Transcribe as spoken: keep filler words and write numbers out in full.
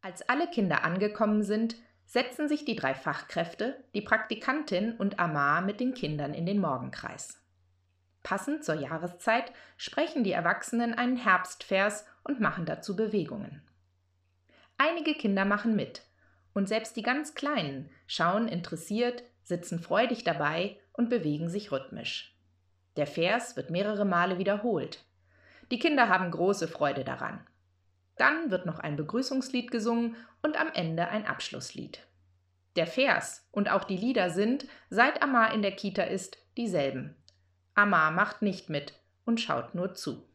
Als alle Kinder angekommen sind, setzen sich die drei Fachkräfte, die Praktikantin und Amar mit den Kindern in den Morgenkreis. Passend zur Jahreszeit sprechen die Erwachsenen einen Herbstvers und machen dazu Bewegungen. Einige Kinder machen mit und selbst die ganz Kleinen schauen interessiert, sitzen freudig dabei und bewegen sich rhythmisch. Der Vers wird mehrere Male wiederholt. Die Kinder haben große Freude daran. Dann wird noch ein Begrüßungslied gesungen und am Ende ein Abschlusslied. Der Vers und auch die Lieder sind, seit Amar in der Kita ist, dieselben. Amar macht nicht mit und schaut nur zu.